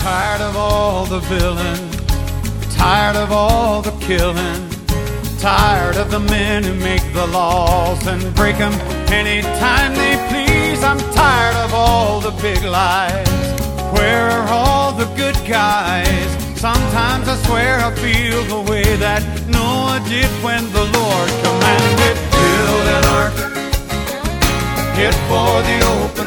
Tired of all the villain, tired of all the killing, tired of the men who make the laws and break them anytime they please. I'm tired of all the big lies. Where are all the good guys? Sometimes I swear I feel the way that Noah did when the Lord commanded, build an ark, head for the open